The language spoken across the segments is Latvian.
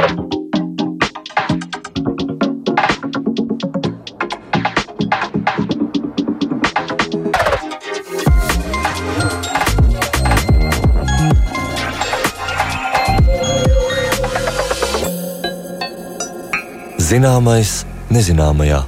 Zināmais nezināmajā.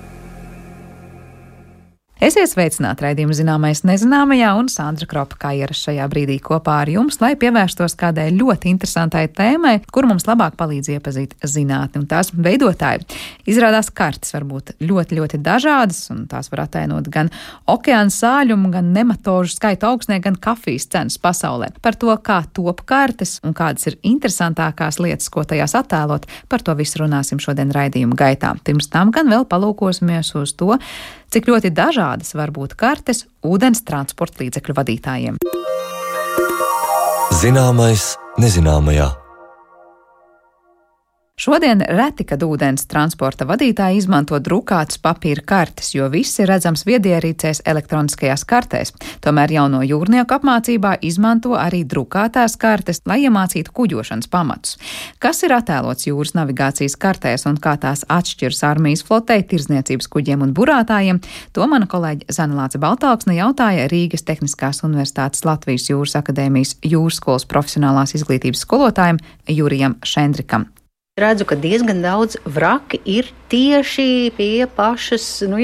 Esiet sveicināti raidījuma Zināmais nezināmajā, un Sandra Kropa kā ierasts šajā brīdī kopā ar jums, lai pievērstos kādai ļoti interesantai tēmai, kur mums labāk palīdz iepazīt zinātni un tās veidotāji. Izrādās kartes var būt ļoti, ļoti dažādas, un tās var atainot gan okeāna sāļumu, gan nematožu skaitu augstnē, gan kafijas cenas pasaulē. Par to, kā top kartes un kādas ir interesantākās lietas, ko tajās attēlot, par to visu runāsim šodien raidījuma gaitā. Pirms tam gan vēl palūkosimies uz to, cik ļoti dažādas var būt kartes ūdens transporta līdzekļu vadītājiem. Zināmais nezināmajā. Šodien reti, kad ūdens transporta vadītāji izmanto drukātas papīra kartes, jo viss ir redzams viedierīcēs elektroniskajās kartēs. Tomēr jauno jūrnieku apmācībā izmanto arī drukātās kartes, lai iemācītu kuģošanas pamatus. Kas ir attēlots jūras navigācijas kartēs un kā tās atšķiras armijas flotei, tirdzniecības kuģiem un burātājiem, to mana kolēģe Zana Lāce Baltāksne jautāja Rīgas Tehniskās Universitātes Latvijas Jūras akadēmijas jūras skolas profesionālās izglītības skolotājiem Jurijam Šendrikam. Redzu, ka diezgan daudz vraki ir tieši pie pašas,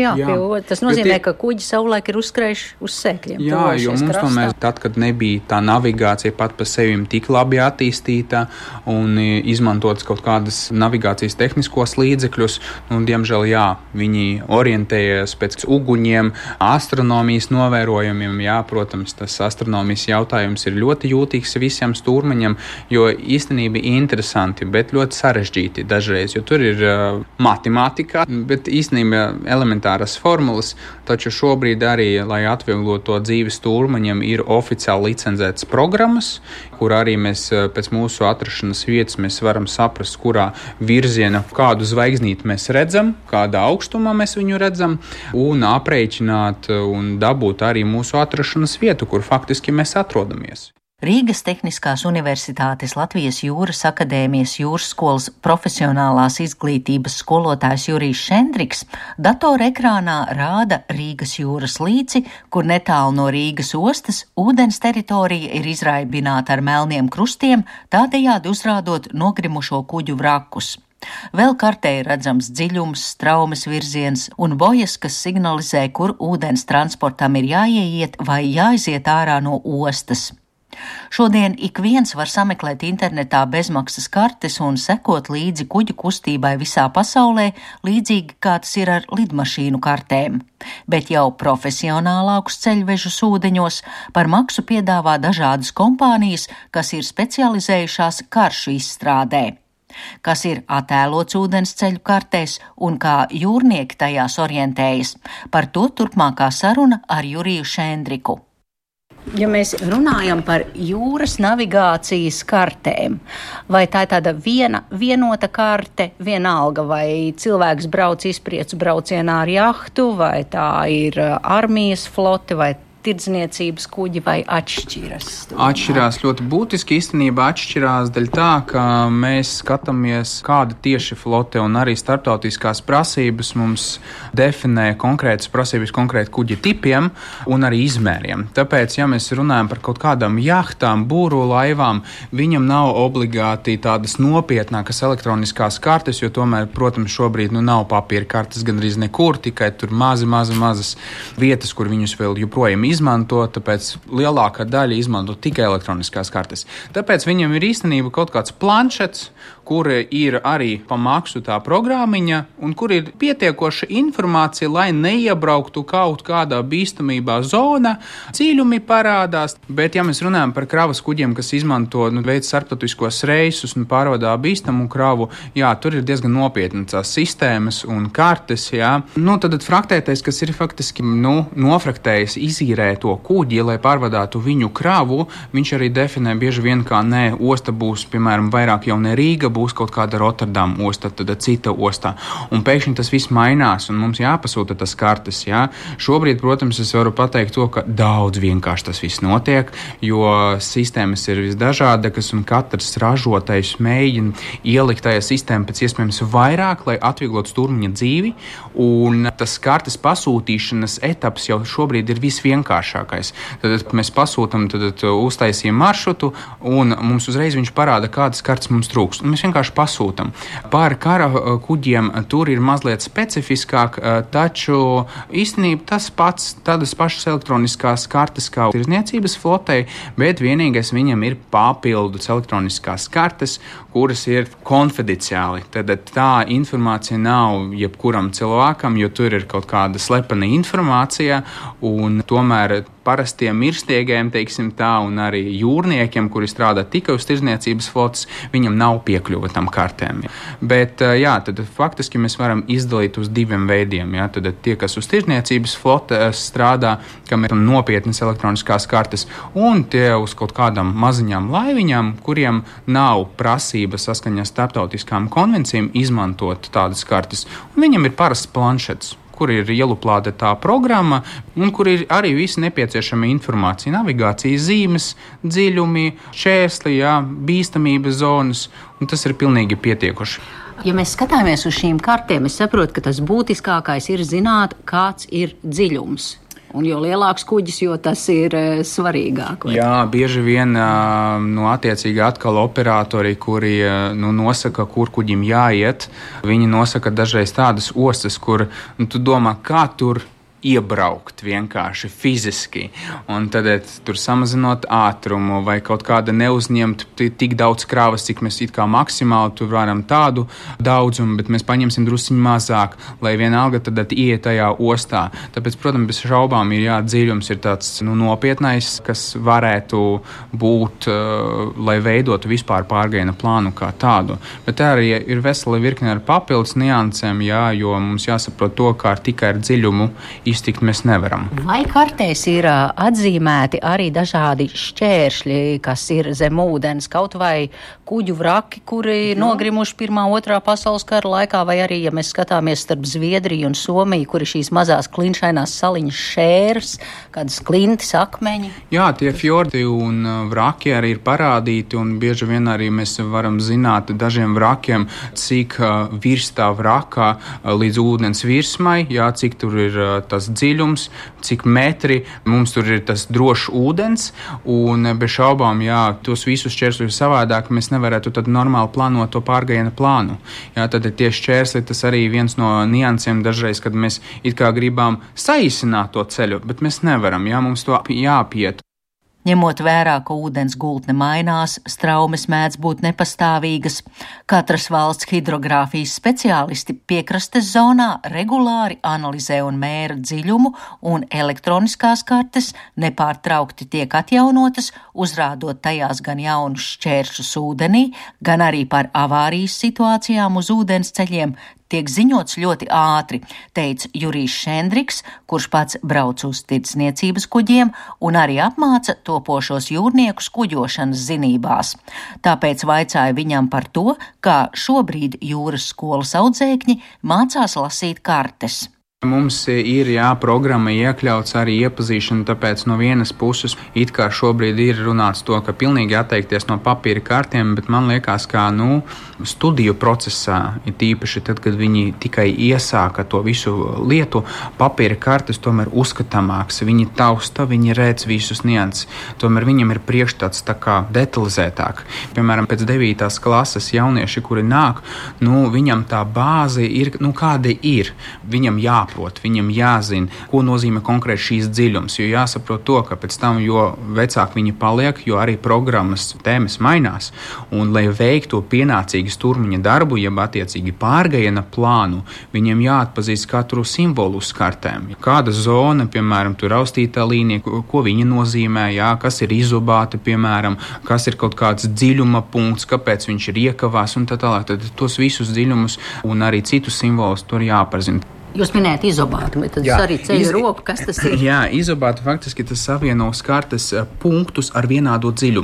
tas nozīmē, ka kuģi savulaik ir uzskrējuši uz sēkļiem. Jā, jo mums tomēr tad, kad nebija tā navigācija pat pa sevi tik labi attīstīta un izmantotas kaut kādas navigācijas tehniskos līdzekļus, diemžēl, viņi orientējas pēc uguņiem, astronomijas novērojumiem, protams, tas astronomijas jautājums ir ļoti jūtīgs visiem stūrmeņiem, jo īstenībā interesanti, bet ļoti sarežģīti dažreiz, jo tur ir matemātika, bet īstenībā elementāras formulas, taču šobrīd arī, lai atvieglotu to dzīvi stūrmaņiem, ir oficiāli licencētas programmas, kur arī mēs pēc mūsu atrašanās vietas mēs varam saprast, kurā virziena, kādu zvaigznīti mēs redzam, kādā augstumā mēs viņu redzam, un aprēķināt un dabūt arī mūsu atrašanās vietu, kur faktiski mēs atrodamies. Rīgas Tehniskās Universitātes Latvijas Jūras akadēmijas jūras skolas profesionālās izglītības skolotājs Jurijs Šendriks datora ekrānā rāda Rīgas jūras līci, kur netālu no Rīgas ostas ūdens teritorija ir izraibināta ar melniem krustiem, tādējādi uzrādot nogrimušo kuģu vrakus. Vēl kartē ir redzams dziļums, straumes virziens un bojas, kas signalizē, kur ūdens transportam ir jāieiet vai jāiziet ārā no ostas. Šodien ik viens var sameklēt internetā bezmaksas kartes un sekot līdzi kuģu kustībai visā pasaulē, līdzīgi kā tas ir ar lidmašīnu kartēm. Bet jau profesionālākus ceļvežus ūdeņos par maksu piedāvā dažādas kompānijas, kas ir specializējušās karšu izstrādē. Kas ir attēlots ūdens ceļu kartēs un kā jūrnieki tajās orientējas, par to turpmākā saruna ar Juriju Šendriku. Ja mēs runājam par jūras navigācijas kartēm, vai tā ir tāda vienota karte, vienalga, vai cilvēks brauc izpriecu braucienā ar jahtu, vai tā ir armijas flote, vai tirdzniecības kuģi, vai atšķiras? Atšķirās ļoti būtiski. Īstenībā atšķirās dēļ tā, ka mēs skatāmies, kāda tieši flote un arī starptautiskās prasības mums definē konkrētas prasības konkrēti kuģi tipiem un arī izmēriem. Tāpēc, ja mēs runājam par kaut kādām jahtām, būru laivām, viņam nav obligāti tādas nopietnākas elektroniskās kartes, jo tomēr, protams, šobrīd nav papīra kartes gandrīz nekur, tikai tur mazas vietas, kur viņus vēl joprojām izmanto, tāpēc lielākā daļa izmanto tikai elektroniskās kartes. Tāpēc viņam ir īstenībā kaut kāds planšets, kur ir arī pa maksu tā programmiņa un kur ir pietiekoša informācija, lai neiebrauktu kaut kādā bīstamībā zonā. Dziļumi parādās, bet ja mēs runājam par kravas kuģiem, kas izmanto veids starptautiskos reisus un pārvadā bīstamu kravu, tur ir diezgan nopietnas tās sistēmas un kartes, Tad fraktētais, kas ir faktiski nofraktējis, izīrē to kuģi, lai pārvadātu viņu kravu, viņš arī definē bieži vien kā osta būs, piemēram, vairāk jau ne Rīga, būs būs kaut kāda Rotterdam osta, tad cita ostā. Un pēkšņi tas viss mainās, un mums jāpasūta tas kartes. Jā. Šobrīd, protams, es varu pateikt to, ka daudz vienkārši tas viss notiek, jo sistēmas ir visdažādakas, un katrs ražotājs mēģina ielikt tajā sistēmu pēc iespējams vairāk, lai atvieglotu stūrmiņa dzīvi, un tas kartes pasūtīšanas etaps jau šobrīd ir visvienkāršākais. Tad mēs pasūtam, tad uztaisījam maršrutu, un mums uzreiz viņš parāda, kādas kartes mums trūks. Un mēs vienkārši pasūtam. Par kara kuģiem tur ir mazliet specifiskāk, taču īstenībā tas pats, tādas pašas elektroniskās kartes kā tirdzniecības flotei, bet vienīgais viņam ir papildus elektroniskās kartes, kuras ir konfidenciāli. Tad tā informācija nav jebkuram cilvēkam, jo tur ir kaut kāda slepena informācija, un tomēr parastiem mirstiegiem, teiksim tā, un arī jūrniekiem, kuri strādā tikai uz tirdzniecības flotes, viņam nav piekļuva tam kartēm. Bet, jā, tad faktiski mēs varam izdalīt uz diviem veidiem. Jā, tad tie, kas uz tirdzniecības flotes strādā, kam ir nopietnas elektroniskās kartes, un tie uz kaut kādām maziņām laiviņām, kuriem nav prasība saskaņā starptautiskām konvencijām izmantot tādas kartes. Un viņam ir parasts planšets, kur ir ieluplāta tā programma, un kur ir arī visa nepieciešama informācija, navigācijas zīmes, dziļumi, šķērsli, bīstamības zonas, un tas ir pilnīgi pietiekuši. Ja mēs skatāmies uz šīm kartēm, es saprotu, ka tas būtiskākais ir zināt, kāds ir dziļums. Un jo lielāks kuģis, jo tas ir svarīgāk. Vai? Jā, bieži vien attiecīgi atkal operatori, kuri nosaka, kur kuģim jāiet, viņi nosaka dažreiz tādas ostas, kur tu domā, kā tur iebraukt vienkārši fiziski, un tad tur samazinot ātrumu vai kaut kāda neuzņemt tik daudz krāvas, cik mēs it kā maksimāli tur varam tādu daudzumu, bet mēs paņemsim drusciņ mazāk, lai vienalga tad iet tajā ostā. Tāpēc, protams, bez šaubām dziļums ir tāds nopietnais, kas varētu būt, lai veidotu vispār pārgājiena plānu kā tādu. Bet tā arī ir vesela virkne ar papildus niansēm, jo mums jāsaprot to, kā tikai ar dziļumu iztikt mēs nevaram. Vai kartēs ir atzīmēti arī dažādi šķēršļi, kas ir zem ūdens, kaut vai kuģu vraki, kuri nogrimuši 1. 2. pasaules kara laikā, vai arī, ja mēs skatāmies starp Zviedriju un Somiju, kur ir šīs mazās klinšainās saliņas šērs, kādas klintis, akmeņi? Jā, tie fjordi un vraki arī ir parādīti, un bieži vien arī mēs varam zināt dažiem vrakiem, cik virs tā vraka līdz ūdens virsmai, cik tur ir tas dziļums, cik metri, mums tur ir tas drošs ūdens, un bez šaubām, tos visus šķērsļus savādāk mēs nevarētu tad normāli plānot to pārgājiena plānu. Tad tie šķērsļi, tas arī viens no niansiem dažreiz, kad mēs it kā gribam saīsināt to ceļu, bet mēs nevaram, mums to jāpiet. Ņemot vērā, ka ūdens gultne mainās, straumes mēdz būt nepastāvīgas, katras valsts hidrogrāfijas speciālisti piekrastes zonā regulāri analizē un mēra dziļumu, un elektroniskās kartes nepārtraukti tiek atjaunotas, uzrādot tajās gan jaunus šķēršļus ūdenī, gan arī par avārijas situācijām uz ūdens ceļiem, tiek ziņots ļoti ātri, teica Jurijs Šendriks, kurš pats brauc uz tirdzniecības kuģiem un arī apmāca topošos jūrniekus kuģošanas zinībās. Tāpēc vaicāja viņam par to, kā šobrīd jūras skolas audzēkņi mācās lasīt kartes. Mums ir programma iekļauts arī iepazīšana, tāpēc no vienas puses it kā šobrīd ir runāts to, ka pilnīgi atteikties no papīra kartiem, bet man liekas, kā studiju procesā, ir tīpaši tad, kad viņi tikai iesāka to visu lietu, papīra kartes tomēr uzskatāmāks, viņi tausta, viņi redz visus nianses, tomēr viņam ir priekšstats tā kā detalizētāk. Piemēram, pēc 9. klases jaunieši, kuri nāk, viņam tā bāze ir, kāda ir, viņam jāprot, viņam jāzina, ko nozīmē konkrēti šīs dziļums, jo jāsaprot to, ka pēc tam, jo vecāk viņi paliek, jo arī programmas tēmas mainās, un lai veiktu pienācīgi stūrmiņa darbu, jeb attiecīgi pārgājiena plānu, viņiem jāatpazīst katru simbolu uz kartēm. Kāda zona, piemēram, tur raustītā līnija, ko viņa nozīmē, kas ir izobāta, piemēram, kas ir kaut kāds dziļuma punkts, kāpēc viņš ir iekavās un tā tālāk. Tad tos visus dziļumus un arī citus simbolus tur jāpazina. Jūs minējat izobātu, bet tas arī ceļ roku, kas tas ir? Jā, izobāta faktiski tas savieno uz kartes punktus ar vienādo dziļumu.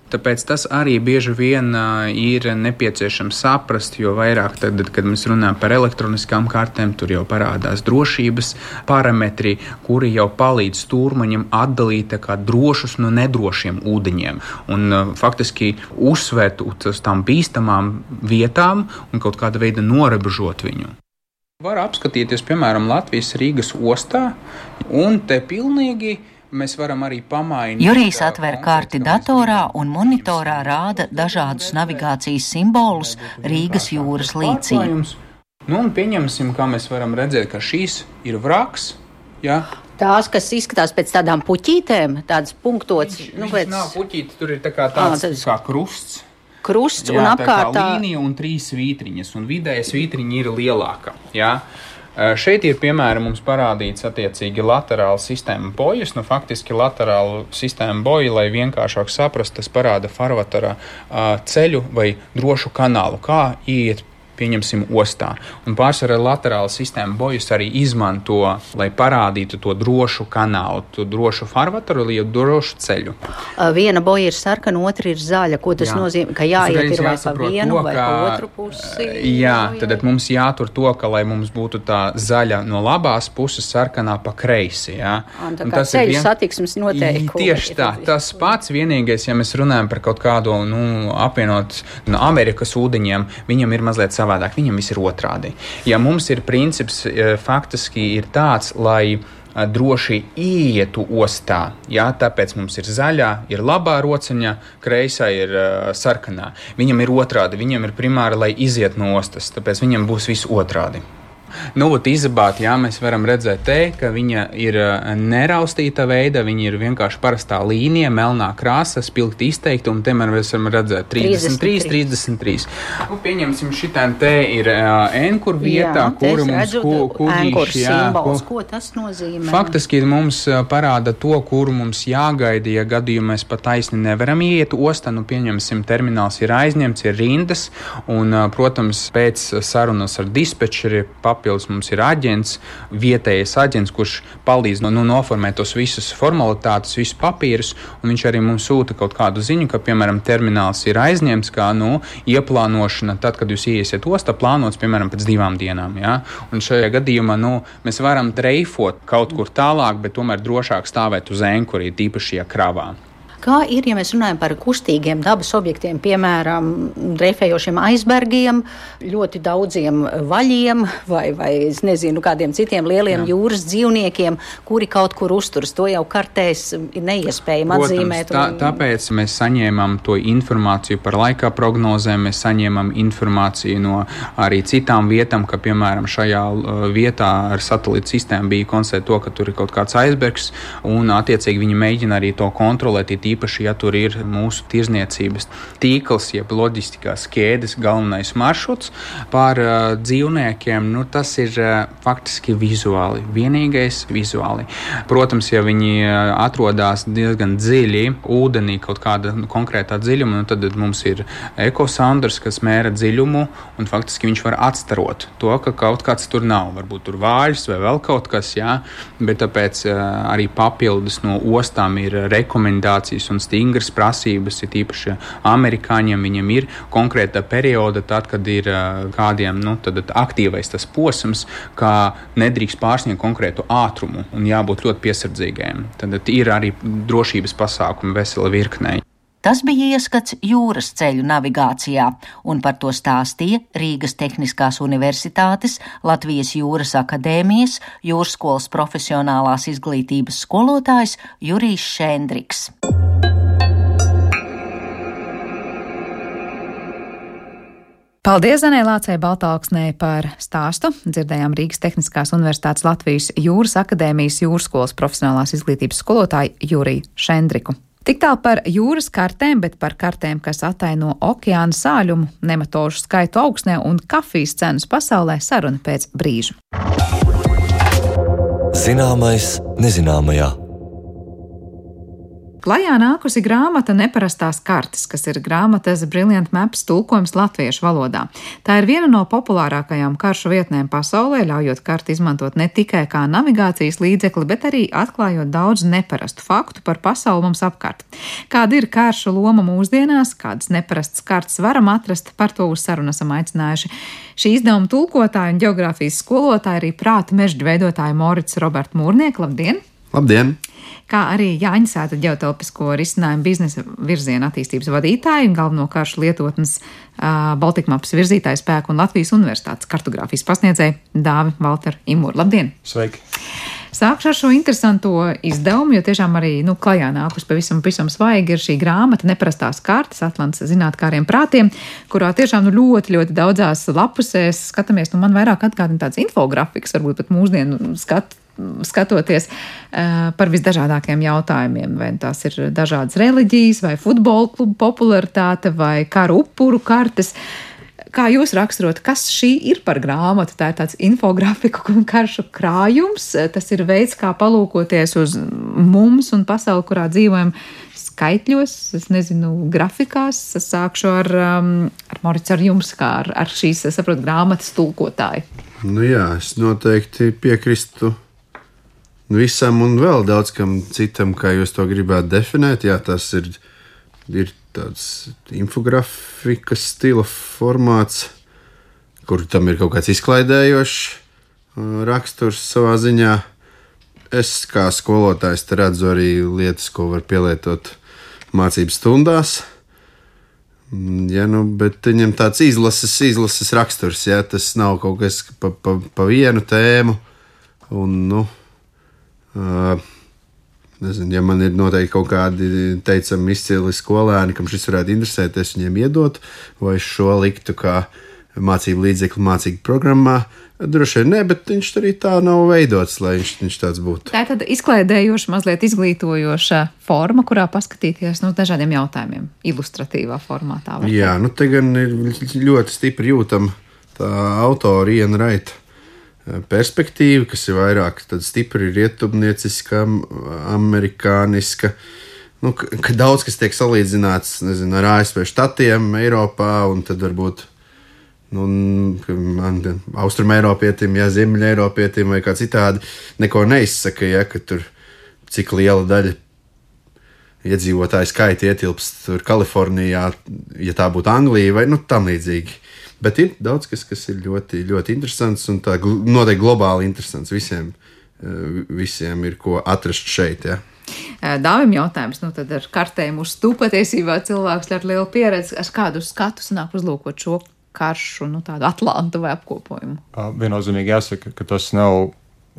Tāpēc tas arī bieži vien ir nepieciešams saprast, jo vairāk tad, kad mēs runājam par elektroniskām kartēm, tur jau parādās drošības parametri, kuri jau palīdz stūrmaņam atdalīt drošus no nedrošiem ūdeņiem un faktiski uzsvērt uz tām bīstamām vietām un kaut kāda veida norebežot viņu. Var apskatīties, piemēram, Latvijas Rīgas ostā, un te pilnīgi mēs varam arī pamainīt. Jurijs atver karti datorā un monitorā rāda dažādus navigācijas simbolus Rīgas jūras līcī. Un pieņemsim, kā mēs varam redzēt, ka šīs ir vraks. Ja? Tās, kas izskatās pēc tādām puķītēm, tādas punktotas. Viņš nav puķīti, tur ir tāds kā krusts. Krusts un apkārtā. Tā līnija un 3 svītriņas, un vidēja svītriņa ir lielāka. Ja? Šeit ir, piemēram, mums parādīts attiecīgi laterāla sistēma bojas. Faktiski laterāla sistēma boja, lai vienkāršāk saprast, tas parāda farvatara ceļu vai drošu kanālu, kā iet, pieņemsim, ostā. Un pārsvarā laterāla sistēma bojas arī izmanto, lai parādītu to drošu kanālu, to drošu farvataru, jau drošu ceļu. Viena boja ir sarkana, otra ir zaļa. Ko tas nozīmē? Ka jāiet ir vai pa vienu, vai pa otru pusi? Jā, tad mums jātur to, ka, lai mums būtu tā zaļa no labās puses, sarkanā pa kreisi. Jā. Tā kā ceļu satiksmes noteikumi. Tieši tā. Tas pats vienīgais, ja mēs runājam par kaut kādu, apvienot Amerikas ūdeņiem, viņam ir mazliet savādāk. Viņam viss ir otrādi. Ja mums ir princips faktiski ir tāds, lai droši ietu ostā, jā, tāpēc mums ir zaļā, ir labā rociņa, kreisā ir sarkanā. Viņam ir otrādi, viņam ir primāri, lai iziet no ostas, tāpēc viņam būs viss otrādi. Izabāt, jā, mēs varam redzēt te, ka viņa ir neraustīta veida, viņa ir vienkārši parastā līnija, melnā krāsa, spilgti izteikta, un te mēs varam redzēt 33. Pieņemsim, šitien te ir enkur vietā, kuru mums kuģīši, simbols, ko tas nozīmē? Faktiski mums parāda to, kuru mums jāgaida, ja gadījumā mēs pat taisni nevaram iet ostā, pieņemsim, termināls ir aizņemts, ir rindas, un, protams, pēc sarunas ar dispečeri papildus mums ir aģents, vietējais aģents, kurš palīdz noformēt tos visus formalitātes, visus papīrus, un viņš arī mums sūta kaut kādu ziņu, ka, piemēram, termināls ir aizņemts, kā, ieplānošana, tad, kad jūs iesiet ostā, plānots, piemēram, pēc 2 dienām, jā. Un šajā gadījumā, mēs varam dreifot kaut kur tālāk, bet tomēr drošāk stāvēt uz enkurī, tīpaši, ja kravā. Kā ir, ja mēs runājam par kustīgiem dabas objektiem, piemēram, dreifējošiem aizbergiem, ļoti daudziem vaļiem vai es nezinu, kādiem citiem lieliem jūras dzīvniekiem, kuri kaut kur uzturas. To jau kartēs ir neiespējami atzīmēt. Tāpēc mēs saņēmām to informāciju par laika prognozēm, mēs saņēmām informāciju no arī citām vietām, ka, piemēram, šajā vietā ar satelīta sistēmu bija konstatēt to, ka tur ir kaut kāds aizbergs, un attiecīgi viņi mēģina arī to kontrolēt, īpaši, ja tur ir mūsu tirzniecības tīkls, jeb loģistiskās ķēdes galvenais maršruts par dzīvniekiem, tas ir faktiski vizuāli, vienīgais vizuāli. Protams, ja viņi atrodas diezgan dziļi ūdenī, kaut kāda konkrētā dziļuma, tad mums ir ekosandrs, kas mēra dziļumu, un faktiski viņš var atstarot to, ka kaut kāds tur nav, varbūt tur vāļs vai vēl kaut kas, jā, bet tāpēc arī papildus no ostām ir rekomendācijas un stingras prasības, ir īpaši amerikāņiem, viņiem ir konkrēta perioda, tad, kad ir kādiem, tad aktīvais tas posms, kā nedrīkst pārsniegt konkrētu ātrumu un jābūt ļoti piesardzīgiem. Tad ir arī drošības pasākumi vesela virknei. Tas bija ieskats jūras ceļu navigācijā, un par to stāstīja Rīgas Tehniskās Universitātes, Latvijas Jūras akadēmijas, Jūrskolas profesionālās izglītības skolotājs Jurijs Šendriks. Paldies Zanē Lācei Baltāksnei par stāstu. Dzirdējām Rīgas Tehniskās Universitātes Latvijas Jūras akadēmijas Jūrskolas profesionālās izglītības skolotāju Juriju Šendriku. Tik tālu par jūras kartēm, bet par kartēm, kas ataino okeāna sāļumu, nematožu skaitu augsnē un kafijas cenas pasaulē, saruna pēc brīža. Zināmais nezināmajā. Klajā nākusi grāmata Neparastās kartes, kas ir grāmatas Brilliant Maps tulkojums latviešu valodā. Tā ir viena no populārākajām karšu vietnēm pasaulē, ļaujot karti izmantot ne tikai kā navigācijas līdzekli, bet arī atklājot daudz neparastu faktu par pasauli mums apkārt. Kāda ir karšu loma mūsdienās, kādas neparastas kartes varam atrast, par to uz sarunu esam aicinājuši šī izdevuma tulkotāju un geogrāfijas skolotāju, arī prāta mežģu veidotāju Moricu Robertu Mūrnieku. Labdien! Labdien! Kā arī Jāņa Sēta ģeotelpisko risinājumu biznesa virziena attīstības vadītāju un galveno karšu lietotnes Baltic Maps virzītāju spēku un Latvijas Universitātes kartogrāfijas pasniedzēju Dāvi Valteru Imuru. Labdien! Sveiki! Sākšu ar šo interesanto izdevumu, jo tiešām arī klajā nākus pavisam svaigi ir šī grāmata Neparastās kartes Atlantas zinātkāriem prātiem, kurā tiešām ļoti, ļoti daudzās lapusēs skatāmies, man vairāk atgādina tāds infografiks, varbūt pat mūsdienu skatoties par visdažādākiem jautājumiem, vai tās ir dažādas reliģijas, vai futbola klubu popularitāte, vai karu upuru kartes. Kā jūs raksturot, kas šī ir par grāmatu? Tā ir tāds infografiku un karšu krājums. Tas ir veids, kā palūkoties uz mums un pasauli, kurā dzīvojam, skaitļos, grafikās. Es sākšu ar Moricu, ar jums, kā ar šīs, saprotu, grāmatas tulkotāju. Jā, es noteikti piekristu visam un vēl daudz kam citam, kā jūs to gribētu definēt. Jā, tas ir tāds infografikas stila formāts, kur tam ir kaut kāds izklaidējošs raksturs savā ziņā. Es kā skolotājs te redzu arī lietas, ko var pielietot mācību stundās. Ja, bet viņam tāds izlases raksturs, ja, tas nav kaut kas pa vienu tēmu. Un, nezinu, ja man ir noteikti kaut kādi, teicami, izcili skolēni, kam šis varētu interesēt, es viņiem iedot, vai šo liktu kā mācību līdzekli mācību programmā. Droši vien ne, bet viņš arī tā nav veidots, lai viņš tāds būtu. Tā ir tāda izklaidējoša, mazliet izglītojoša forma, kurā paskatīties dažādiem jautājumiem, ilustratīvā formātā. Jā, te gan ir ļoti stipri jūtama tā autora Iena Raita perspektīva, kas ir vairāk stipri rietumnieciska, amerikāniska. Ka daudz kas tiek salīdzināts, ar ASV štatiem, Eiropā, un tad varbūt Austrumēropietim, Ziemeļeiropietim vai kā citādi neko neizsaka, ja, ka tur cik liela daļa iedzīvotāju skaita ietilpst tur Kalifornijā, ja tā būtu Anglija vai tam līdzīgi. Bet ir daudz kas ir ļoti, ļoti interesants un tā noteikti globāli interesants. Visiem ir ko atrast šeit. Ja. Dāvim jautājums, tad ar kartēm uz stūpa patiesībā cilvēks ar lielu pieredzi, ar kādu skatu sanāk uzlūkot šo karšu, tādu Atlantu vai apkopojumu? Viennozīmīgi jāsaka, ka tas nav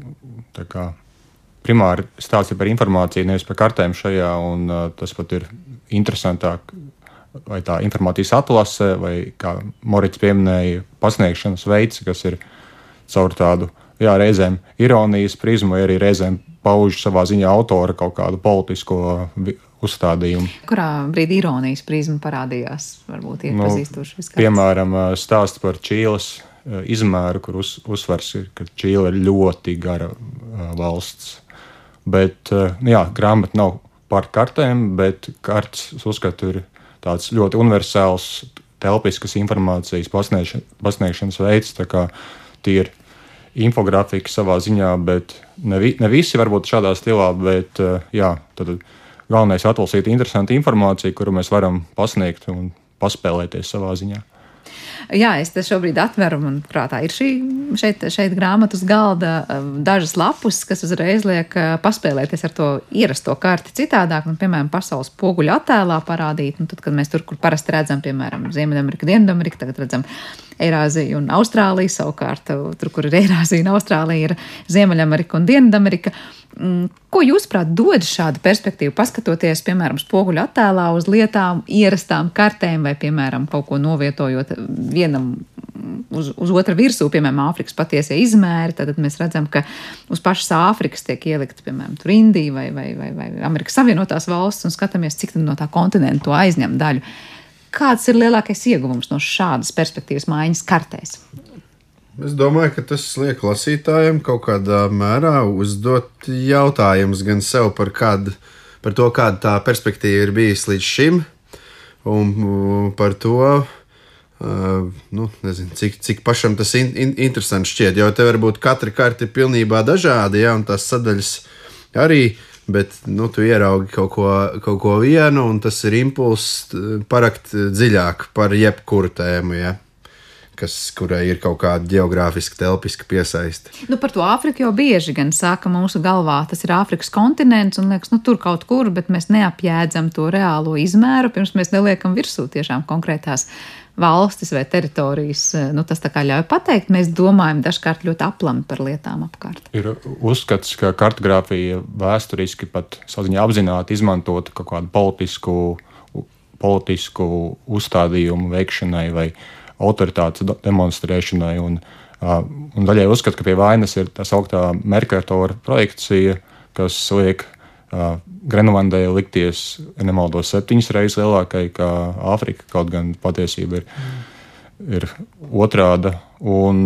primāri stāsts par informāciju, nevis par kartēm šajā, un tas pat ir interesantāk, vai tā informācijas atlase, vai, kā Morits pieminēja, pasniegšanas veids, kas ir caur tādu, reizēm ironijas prizmu, vai arī reizēm pauž savā ziņā autora kaut kādu politisko uzstādījumu. Kurā brīdī ironijas prizma parādījās, varbūt iepazīstoši viskāds? Piemēram, stāsts par Čīles izmēru, kur uzsvars ir, ka Čīle ir ļoti gara valsts. Bet, grāmata nav par kartēm, bet kartes, uzskatu, ir tāds ļoti universāls, telpiskas informācijas pasniegšanas veids, tā kā tie ir infografika savā ziņā, bet ne visi varbūt šādā stilā, bet tad galvenais atlasīt interesantu informāciju, kuru mēs varam pasniegt un paspēlēties savā ziņā. Jā, es te šobrīd atveru, man prātā ir šeit grāmatu uz galda dažas lapus, kas uzreiz liek paspēlēties ar to ierasto karti citādāk, piemēram, pasaules poguļu attēlā parādīt, tad, kad mēs tur, kur parasti redzam, piemēram, Ziemeļamerika, Dienvidamerika, tagad redzam Eirāziju un Austrāliju, savukārt tur, kur ir Eirāzija un Austrālija, ir Ziemeļamerika un Dienvidamerika. Ko jūsuprāt dod šāda perspektīva, paskatoties, piemēram, spoguļu attēlā uz lietām, ierastām kartēm vai, piemēram, kaut ko novietojot vienam uz otra virsū, piemēram, Āfrikas patiesie izmēri, tad mēs redzam, ka uz pašas Āfrikas tiek ielikta, piemēram, tur Indija vai Amerikas Savienotās valsts un skatāmies, cik no tā kontinenta to aizņem daļu. Kāds ir lielākais ieguvums no šādas perspektīvas maiņas kartēs? Es domāju, ka tas liek lasītājiem kaut kādā mērā uzdot jautājumus gan sev par kādu par to, kāda tā perspektīva ir bijusi līdz šim, un par to, nezinu, cik pašam tas interesants šķiet, jo te varbūt katra karta ir pilnībā dažāda, ja, un tās sadaļas arī, bet, tu ieraugi kaut ko vienu, un tas ir impulss parakt dziļāk par jebkuru tēmu, ja. Kurai ir kaut kāda geogrāfiska, telpiska piesaiste. Par to Āfriku jau bieži gan saka mūsu galvā, tas ir Āfrikas kontinents, un liekas, tur kaut kur, bet mēs neapjēdzam to reālo izmēru, pirms mēs neliekam virsū tiešām konkrētās valstis vai teritorijas. Tas tā kā ļauj pateikt, mēs domājam dažkārt ļoti aplami par lietām apkārt. Ir uzskats, ka kartogrāfija vēsturiski pat saziņā apzināti izmantot kaut kādu politisku uzstādījumu veikšanai vai autoritātes demonstrēšanai, un daļai uzskat, ka pie vainas ir tā sauktā Mercatora projekcija, kas liek Grenlandai likties, ja nemaldos, 7 reizes lielākai kā Āfrika, kaut gan patiesība ir otrāda, un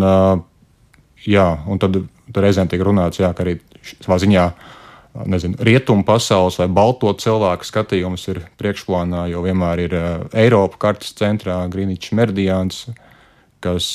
tad reizēm tiek runāts, ka arī savā ziņā, rietumu pasaules vai balto cilvēku skatījums ir priekšplānā, jo vienmēr ir Eiropa kartas centrā, Greenwich meridiāns, kas,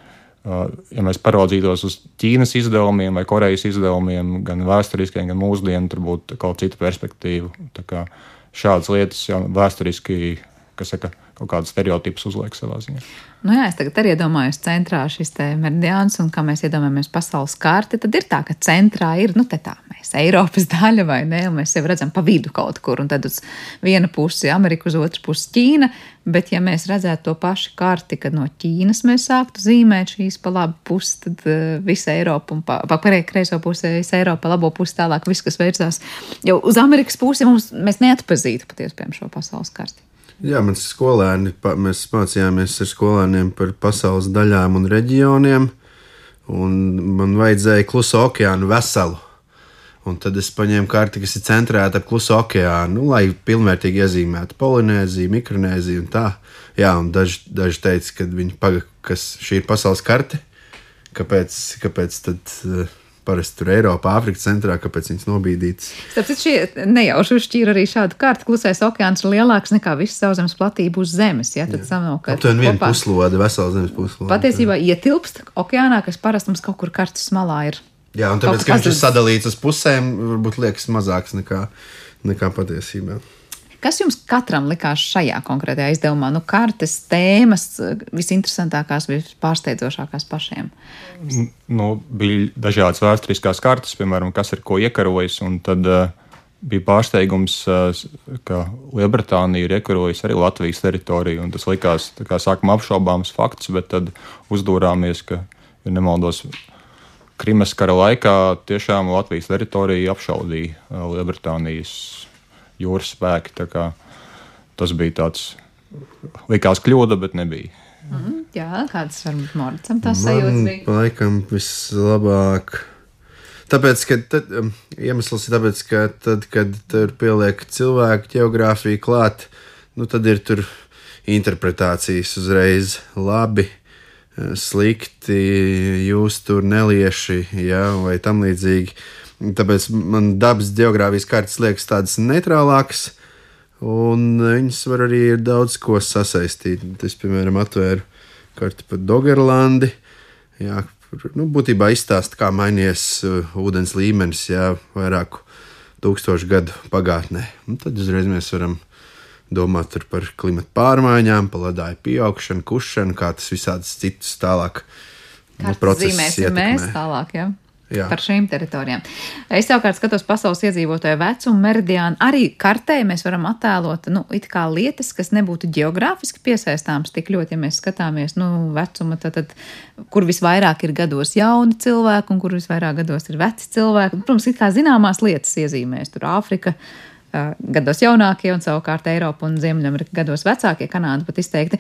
ja mēs paraudzītos uz Ķīnas izdevumiem vai Korejas izdevumiem, gan vēsturiskiem, gan mūsdienu, tur būtu kaut cita perspektīva. Tā kā šādas lietas jau vēsturiski, kaut kādas stereotipus uzliek savā ziņā. Es tagad arī iedomājos centrā šis te meridiāns, un kā mēs iedomājamies pasaules karti, tad ir tā, ka centrā ir, mēs Eiropas daļa vai ne, un mēs sevi redzam pa vidu kaut kur, un tad uz vienu pusi Amerika, uz otru pusi Ķīna, bet ja mēs redzētu to pašu karti, kad no Ķīnas mēs sāktu zīmēt šīs pa labu pusi, tad visa Eiropa, un pa kreiso pusi visa Eiropa, pa labo pusi tālāk, viss, kas veicās jau uz Amerikas pusi, mēs neatpazītu pat iespējams šo pasaules karti. Jā, mēs mācījāmies ar skolēniem par pasaules daļām un reģioniem, un man vajadzēja Kluso okeānu veselu. Un tad es paņēmu karti, kas ir centrēta ap Kluso okeānu, lai pilnvērtīgi iezīmētu Polinēziju, Mikronēziju un tā. Jā, un daži teica, kas šī ir pasaules karte, kāpēc tad parasti tur Eiropā, Āfrikas centrā, kāpēc viņas nobīdītas. Tāpēc šie nejauši uzšķīra arī šādu karti. Klusais okeāns ir lielāks nekā viss sauszemes platība uz zemes. Ja? Tad savukārt aptuveni viena puslode, vesela zemes puslode. Patiesībā ietilpst okeānā, kas parasti mums kaut kur kartes malā ir. Jā, un tāpēc, ka viņš ir sadalīts uz pusēm, varbūt liekas mazāks nekā patiesībā. Kas jums katram likās šajā konkrētajā izdevumā? Kartes, tēmas, visinteresantākās, vispārsteidzošākās pašiem? Bija dažādas vēsturiskās kartes, piemēram, kas ir ko iekarojis, un tad bija pārsteigums, ka Lielbritānija ir iekarojusi arī Latvijas teritoriju, un tas likās sākumā apšaubāms fakts, bet tad uzdūrāmies, ka, ja nemaldos, Krimas kara laikā tiešām Latvijas teritoriju apšaudīja Lielbritānijas jūras spēki, tā kā tas bija tāds, likās kļūda, bet nebija. Jā, kādas varbūt Moricam tās sajūtas bija? Man laikam vislabāk. Tāpēc, ka iemesls ir tāpēc, ka tad, kad tur pieliek cilvēku ģeogrāfiju klāt, tad ir tur interpretācijas uzreiz labi, slikti, jūs tur nelieši, ja, vai tam līdzīgi. Tāpēc man dabas ģeogrāfijas kartes liekas tādas neitrālākas, un viņas var arī ar daudz ko sasaistīt. Es, piemēram, atvēru karti par Dogerlandi, jā, būtībā izstāsta, kā mainījies ūdens līmenis, jā, vairāku 1000 gadu pagātnē. Un tad uzreiz mēs varam domāt par klimatu pārmaiņām, pa ledāju pieaugšanu, kušanu, kā tas visādas citas tālāk procesus ietekmē. Mēs tālāk, jā. Jā. Par šīm teritorijām. Es savukārt skatos pasaules iedzīvotāju vecumu meridiānu. Arī kartē mēs varam attēlot it kā lietas, kas nebūtu geogrāfiski piesaistāmas tik ļoti, ja mēs skatāmies vecuma, tad kur visvairāk ir gados jauni cilvēki un kur visvairāk gados ir veci cilvēki. Protams, it kā zināmās lietas iezīmēs. Tur Āfrika gados jaunākie un savukārt Eiropa un Ziemeļamerika gados vecākie, Kanāda pat izteikti.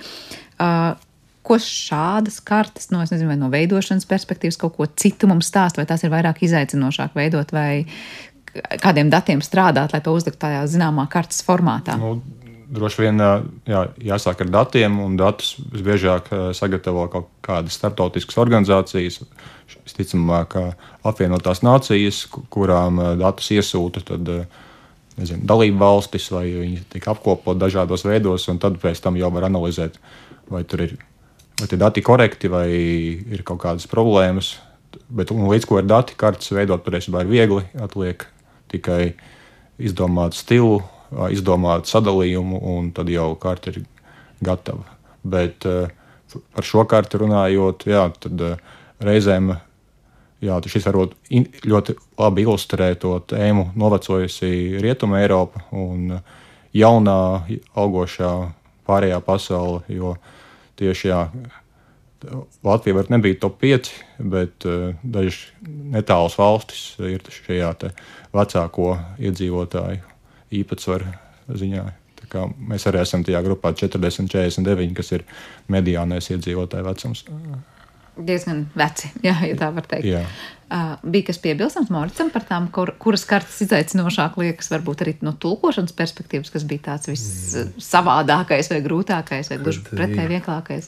Ko šādas kartes, es nezinu, vai no veidošanas perspektīvas kaut ko citu mums stāst, vai tās ir vairāk izaicinošāk veidot, vai kādiem datiem strādāt, lai to uzliktu tādā zināmā kartes formātā? Droši vien jāsāk ar datiem, un datus visbiežāk sagatavo kaut kādas starptautiskas organizācijas, visticamāk, apvienotās nācijas, kurām datus iesūta, tad dalību valstis, vai viņi tiek apkopot dažādos veidos, un tad pēc tam jau var analizēt, vai tie dati korekti, vai ir kaut kādas problēmas. Bet līdz ko ir dati, kartes veidot patiesībā ir viegli, atliek tikai izdomāt stilu, izdomāt sadalījumu, un tad jau karte ir gatava. Bet par šo karti runājot, tad reizēm šis varbūt ļoti labi ilustrē to tēmu novecojusi Rietuma Eiropa un jaunā, augošā pārējā pasaule, jo tieši Latvija var nebija top 5, bet dažas netālas valstis ir šajā te vecāko iedzīvotāju īpatsvaru ziņā. Tā kā mēs arī esam tajā grupā 40-49, kas ir mediānais iedzīvotāju vecums. Diezgan veci, ja tā var teikt. Jā. Bija kas piebilstams Moricam par tām, kuras kartas izaicinošāk liekas, varbūt arī no tulkošanas perspektīvas, kas bija tāds vissavādākais vai grūtākais vai gluži pretēji vieglākais?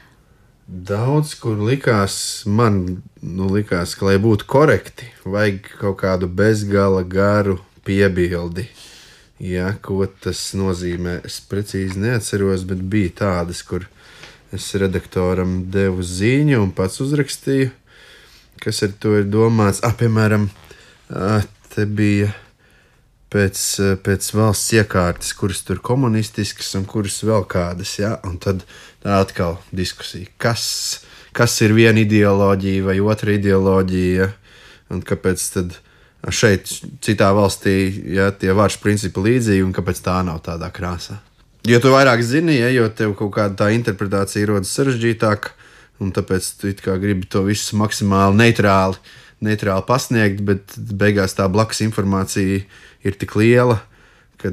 Daudz, kur man likās, ka, lai būtu korekti, vajag kaut kādu bezgala garu piebildi. Jā, ko tas nozīmē, es precīzi neatceros, bet bija tādas, kur es redaktoram devu ziņu un pats uzrakstīju, kas ar to ir domāts. Piemēram, te bija pēc valsts iekārtas, kuras tur komunistiskas un kuras vēl kādas, un tad atkal diskusija, kas ir viena ideoloģija vai otra ideoloģija, un kāpēc tad šeit citā valstī, tie varas principi līdzīgi, un kāpēc tā nav tādā krāsā. Jo tu vairāk zini, jo tev kaut kāda tā interpretācija rodas sarežģītāk, un tāpēc tu it kā gribi to visu maksimāli neitrāli pasniegt, bet beigās tā blakus informācija ir tik liela, ka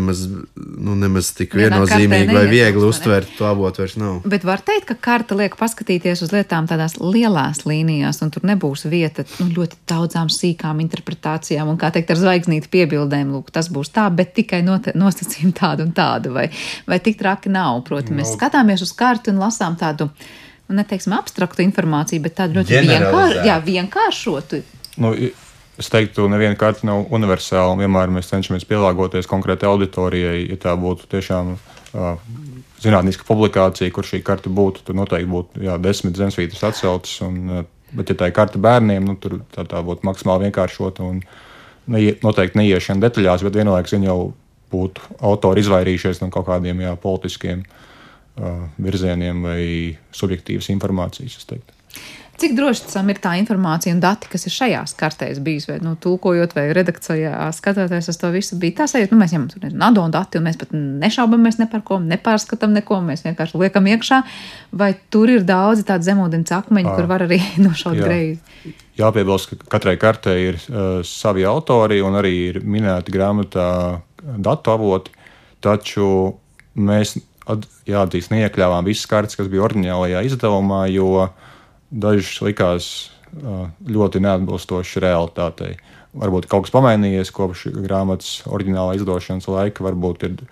nemaz tik viennozīmīgi vai viegli uztvert to avotu vairs nav. Bet var teikt, ka karta liek paskatīties uz lietām tādās lielās līnijās, un tur nebūs vieta ļoti daudzām sīkām interpretācijām, un kā teikt, ar zvaigznīti piebildēm, lūk, tas būs tā, bet tikai nosacījumi tādu un tādu, vai tik traki nav. Proti, mēs skatāmies uz kartu un lasām tādu, neteiksim, abstraktu informāciju, bet tādu ļoti vienkāršotu. Es teiktu, neviena karta nav universāla, un vienmēr mēs cenšamies pielāgoties konkrētai auditorijai. Ja tā būtu tiešām zinātniska publikācija, kur šī karta būtu, tad noteikti būtu 10 zemesvītras atsauces. Bet ja tā ir karta bērniem, tur tā būtu maksimāli vienkāršota un noteikti neiešana detaļās, bet vienlaikus viņi jau būtu autori izvairījušies no kaut kādiem politiskiem virzieniem vai subjektīvas informācijas, es teiktu. Cik droši tam ir tā informācija un dati, kas ir šajās kartēs bijis, vai tulkojot vai redakcijā, skatoties uz to visu, bija tā sajūta, mēs ņemam tur nado un dati, un mēs pat nešaubamies ne par ko, nepārskatām neko, mēs vienkārši liekam iekšā, vai tur ir daudzi tādi zemūdens akmeņi, kur var arī nošaut greizi? Jāpiebilst, ka katrai kartē ir savi autori un arī ir minēti grāmatā datu avoti, taču mēs jāatzīst neiekļāvām visas kartes, kas bija oriģinālajā izdevumā, jo dažas likās ļoti neatbilstoši realitātei. Varbūt kaut kas pamainījies kopš grāmatas oriģinālā izdošanas laika, varbūt ir,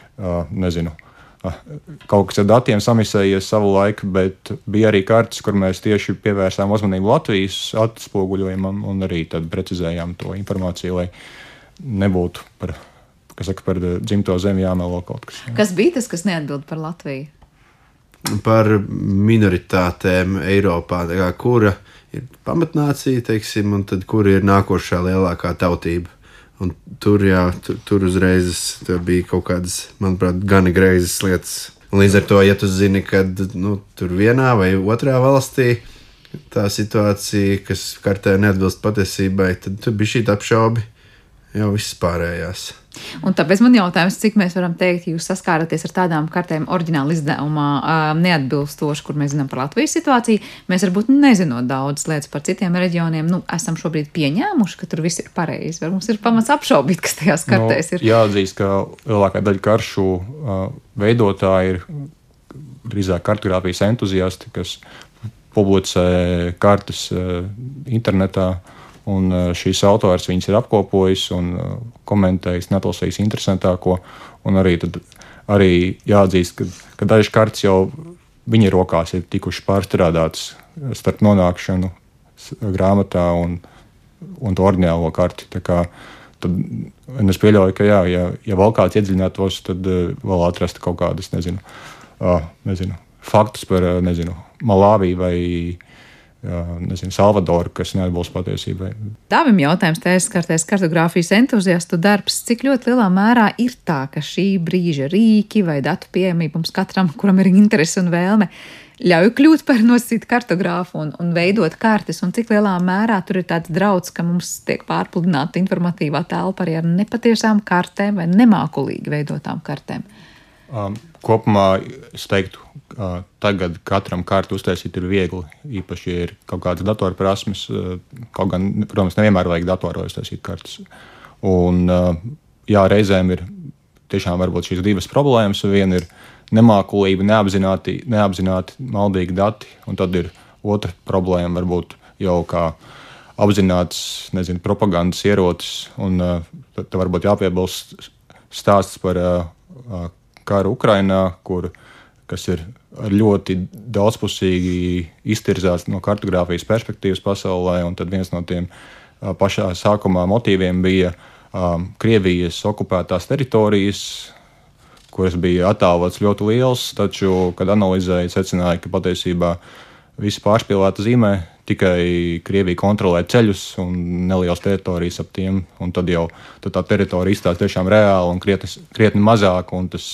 kaut kas ar datiem samisējies savu laiku, bet bija arī kartes, kur mēs tieši pievērsām uzmanību Latvijas atspoguļojumam un arī tad precizējām to informāciju, lai nebūtu par dzimto zemi jāmelo kaut kas. Kas bija tas, kas neatbild par Latviju? Par minoritātēm Eiropā, kura ir pamatnācija, teiksim, un tad kura ir nākošā lielākā tautība. Un tur uzreiz bija kaut kādas, manuprāt, gana greizas lietas. Un līdz ar to, ja tu zini, ka tur vienā vai otrā valstī tā situācija, kas kartē neatbilst patiesībai, tad tur bija šī apšaubi jau viss pārējās. Un tāpēc man jautājums, cik mēs varam teikt, jūs saskāraties ar tādām kartēm oriģināla izdevumā neatbilstoši, kur mēs zinām par Latvijas situāciju. Mēs varbūt nezinot daudzas lietas par citiem reģioniem, esam šobrīd pieņēmuši, ka tur viss ir pareizi. Vai mums ir pamats apšaubīt, kas tajās kartēs ir? Jāatzīst, ka lielākā daļa karšu veidotāji ir drīzāk kartogrāfijas entuziasti, kas publicē kartes internetā. Un šīs autors viņas ir apkopojis un komentējis, atlasījis interesantāko. Un arī jāatzīst, ka dažas kartes jau viņa rokās ir tikuši pārstrādātas starp nonākšanu grāmatā un to oriģinālo karti. Tā kā tad es pieļauju, ka ja vēl kāds iedziļinātos, tad vēl atrastu kaut kādus, nezinu, faktus par, Malāvī vai Salvadoru, kas neatbilst patiesībai. Tavim jautājums skartais kartogrāfijas entuziastu darbs, cik ļoti lielā mērā ir tā, ka šī brīža rīki vai datu pieejamība mums katram, kuram ir interese un vēlme, ļauj kļūt par nosacītu kartogrāfu un veidot kartes, un cik lielā mērā tur ir tāds drauds, ka mums tiek pārpludināta informatīvā telpa arī ar nepatiesām kartēm vai nemākulīgi veidotām kartēm? Kopumā es teiktu, tagad katram kartu uztaisīt ir viegli, īpaši, ja ir kaut kādas datorprasmes, kaut gan, protams, nevienmēr vajag datoru, lai uztaisīt kartas. Un, reizēm ir tiešām varbūt šīs divas problēmas. Viena ir nemākulība, neapzināti maldīgi dati, un tad ir otra problēma, varbūt jau kā apzināts, propagandas ierocis, un tad varbūt jāpiebilst stāsts par karu Ukrainā, kas ir ļoti daudzpusīgi iztirzāts no kartogrāfijas perspektīvas pasaulē, un tad viens no tiem pašā sākumā motīviem bija Krievijas okupētās teritorijas, kuras bija attālots ļoti liels, taču, kad analizēja, secināja, ka patiesībā visi pārspīlēta zīmē, tikai Krievija kontrolē ceļus un nelielas teritorijas ap tiem, un tad tā teritorija izstāsta tiešām reāli un krietni mazāk, un tas,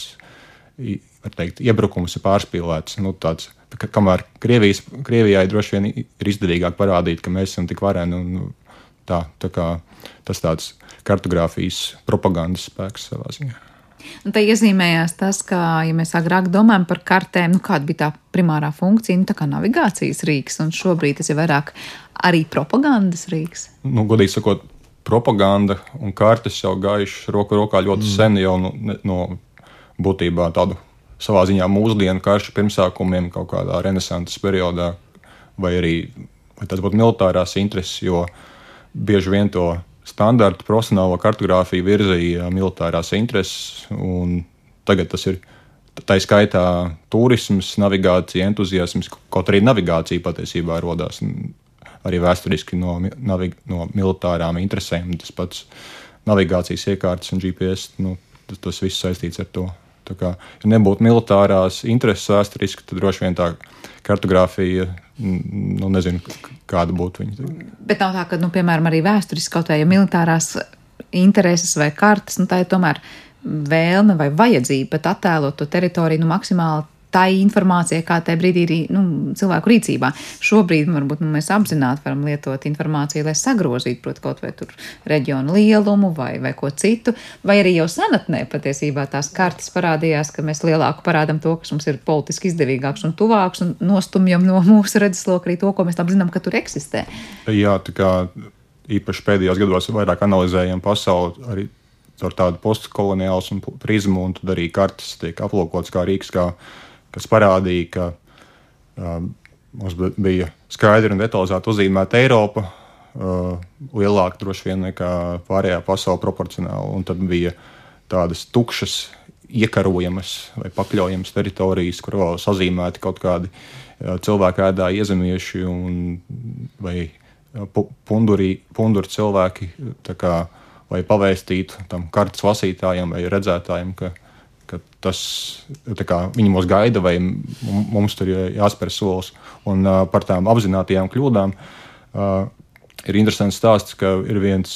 var teikt, iebrukums ir pārspīlēts. Kamēr Krievijai droši vien ir izdevīgāk parādīt, ka mēs esam tik vareni, un tā kā tas tāds kartogrāfijas propagandas spēks savā ziņā. Un te iezīmējās tas, ka, ja mēs agrāk domājam par kartēm, kāda bija tā primārā funkcija, tā kā navigācijas rīks, un šobrīd tas ir vairāk arī propagandas rīks. Godīgi sakot, propaganda un kartes jau gājuši roku rokā ļoti sen, jau no būtībā tādu savā ziņā mūsdienu karšu pirmsākumiem kaut kādā renesanses periodā, vai tas būtu militārās intereses, jo bieži vien to standarta profesionālo kartogrāfiju virzīja militārās intereses, un tagad tas ir tā skaitā turisms, navigācija, entuziasms, kaut arī navigācija patiesībā rodās arī vēsturiski no militārām interesēm. Tas pats navigācijas iekārtas un GPS, tas viss saistīts ar to. Tā kā, ja nebūtu militārās intereses vēsturiski, tad droši vien tā kartogrāfija, nezinu, kāda būtu viņa. Bet nav tā, ka, piemēram, arī vēsturiski kaut vai ja militārās intereses vai kartas, tā ir tomēr vēlme vai vajadzība pat attēlot to teritoriju maksimāli tai informācijai, kā tajā brīdī ir cilvēku rīcībā. Šobrīd varbūt mēs apzināti varam lietot informāciju, lai sagrozītu, proti, kaut vai tur reģionu lielumu vai ko citu, vai arī jau senatnē patiesībā tās kartes parādījās, ka mēs lielāku parādam to, kas mums ir politiski izdevīgāks un tuvāks, un nostumjam no mūsu redzesloka arī to, ko mēs apzinām, ka tur eksistē. Jā, tā kā īpaši pēdējos gados vairāk analizējam pasauli arī ar tādu postkoloniāls un prizmu, un tad arī kartes tiek aplūkots kā rīks, kas parādīja, ka mums bija skaidri un detalizēti uzzīmēta Eiropa, lielāka droši vien nekā pārējā pasaule proporcionāli, un tad bija tādas tukšas, iekarojamas vai pakļaujamas teritorijas, kur vēl sazīmēti kaut kādi cilvēku ēdā iezemieši vai punduri cilvēki, tā kā, lai pavēstītu tam kartes lasītājiem vai redzētājiem, ka tas, viņi mūs gaida vai mums tur jāspēr solis. Un par tām apzinātajām kļūdām ir interesants stāsts, ka ir viens,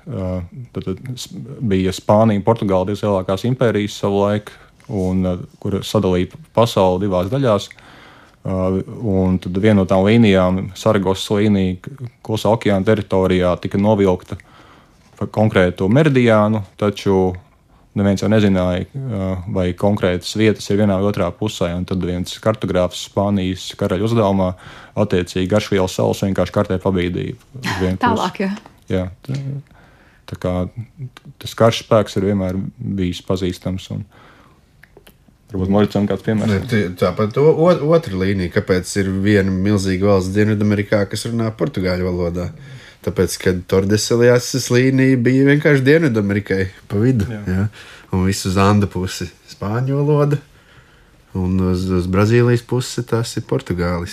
bija Spānija un Portugāla divas lielākās impērijas savu laiku, kur sadalīja pasauli divās daļās. Un tad viena no tām līnijām, Saragosas līnija, Klusā okeāna teritorijā, tika novilkta par konkrētu meridiānu, taču neviens jau nezināja, vai konkrētas vietas ir vienā vai otrā pusē, un tad viens kartogrāfs Spānijas karaļa uzdevumā attiecīgi Garšvielas salas vienkārši kartē pabīdīja. Tālāk, jā. Tā kā tas karš spēks ir vienmēr bijis pazīstams, un varbūt Moricam kāds piemērs. Tāpat otra līnija, kāpēc ir viena milzīga valsts Dienvidamerikā, kas runā portugāļu valodā. Tāpēc, kad Tordesilijas līnija bija vienkārši Dienvidamerikai pa vidu. Jā. Un visu uz Andu pusi spāņu valoda, un uz Brazīlijas pusi tas ir portugāliski.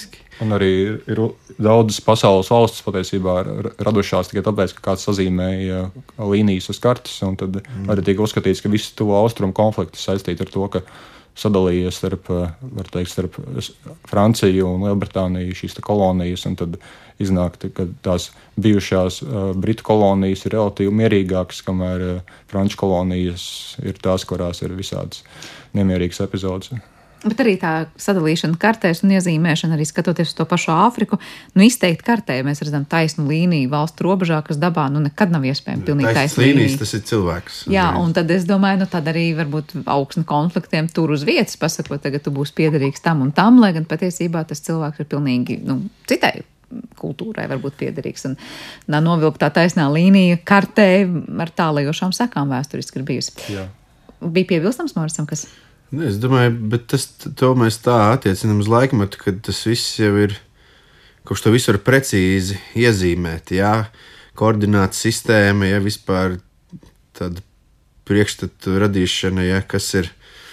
Un arī ir daudzas pasaules valstis patiesībā radušās tikai tāpēc, ka kāds sazīmēja līnijas uz kartes, un tad arī tiek uzskatīts, ka visi tuvo austrumu konflikti saistīti ar to, ka sadalījies starp Franciju un Lielbritāniju šīs kolonijas, un tad iznāk, ka tās bijušās Britu kolonijas ir relatīvi mierīgākas, kamēr Franču kolonijas ir tās, kurās ir visādas nemierīgas epizodes. Bet arī tā sadalīšana kartēs un iezīmēšana, arī skatoties uz to pašu Āfriku, izteikti kartē mēs redzam taisnu līniju valstu robežā, kas dabā nekad nav iespējama pilnīgi taisna līnija. Tas ir cilvēks. Jā, un tad es domāju, tad arī varbūt augsni konfliktiem tur uz vietas pasakot, tagad tu būsi piederīgs tam un tam, lai gan patiesībā tas cilvēks ir pilnīgi citai kultūrai varbūt piederīgs. Un novilkt tā taisnā līnija kartē ar tālajošām sekām vēsturiski ir bijusi. Jā. Bija piebilstams, Moricam, kas? Es domāju, bet to mēs tā attiecinām uz laikmetu, kad tas viss jau ir, kopš to visu var precīzi iezīmēt, jā, koordināta sistēma, ja vispār tāda priekšstatu radīšana, ja, kas ir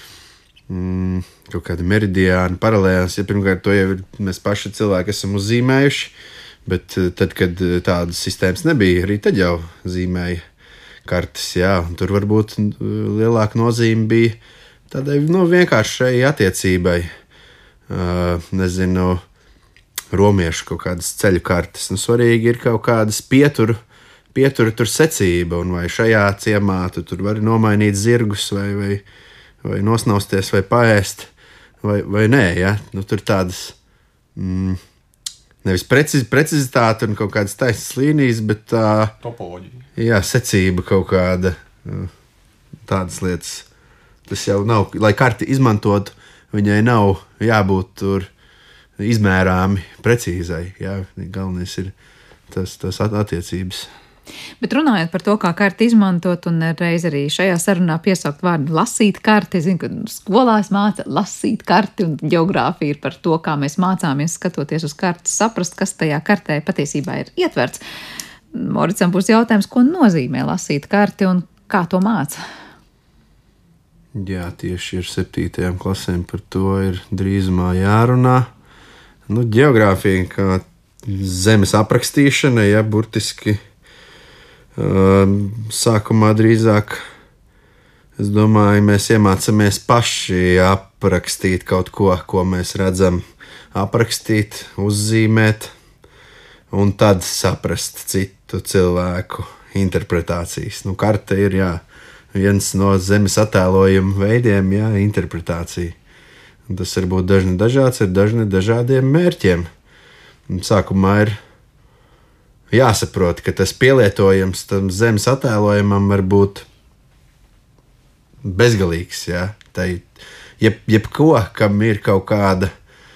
kaut kādi meridiāni, paralēls, ja pirmkārt to jau mēs paši cilvēki esam uzzīmējuši, bet tad, kad tādas sistēmas nebija, arī tad jau zīmēja kartes, jā, un tur varbūt lielāka nozīme bija tādai vienkāršai attiecībai, romiešu kaut kādas ceļu kartes. Svarīgi ir kaut kādas pietura tur secība, un vai šajā ciemā tu tur vari nomainīt zirgus, vai nosnausties, vai paēst, vai nē, ja? Tur tādas nevis precizitāte un kaut kādas taisnas līnijas, bet tā topoloģija. Jā, secība kaut kāda, tādas lietas. Tas jau nav, lai karti izmantotu, viņai nav jābūt tur izmērāmi precīzai. Jā, galvenais ir tas attiecības. Bet runājot par to, kā karti izmantot, un reiz arī šajā sarunā piesaukt vārdu lasīt karti, es zinu, ka skolās māca lasīt karti, un geogrāfija ir par to, kā mēs mācāmies skatoties uz karti, saprast, kas tajā kartē patiesībā ir ietverts. Moricam būs jautājums, ko nozīmē lasīt karti un kā to māca? Jā, tieši ir 7. klasēm par to ir drīzumā jārunā. Geogrāfija kā zemes aprakstīšana, ja burtiski sākumā drīzāk, es domāju, mēs iemācāmies paši aprakstīt kaut ko mēs redzam, aprakstīt, uzzīmēt, un tad saprast citu cilvēku interpretācijas. Karte ir, jā, viens no zemes attēlojuma veidiem, jā, interpretācija. Un tas var būt dažāds ar dažādiem mērķiem. Un sākumā ir jāsaprot, ka tas pielietojums tam zemes attēlojumam var būt bezgalīgs. Jā. Jebko, kam ir kaut kāda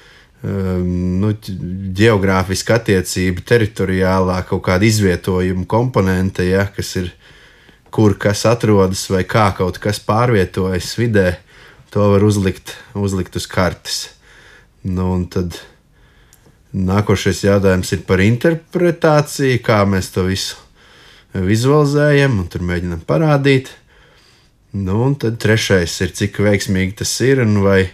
ģeogrāfiska attiecība, teritoriālā kaut kāda izvietojuma komponente, jā, kas ir kur kas atrodas vai kā kaut kas pārvietojas vidē, to var uzlikt uz kartes. Un tad nākošais jautājums ir par interpretāciju, kā mēs to visu vizualizējam un tur mēģinam parādīt. Un tad trešais ir, cik veiksmīgi tas ir un vai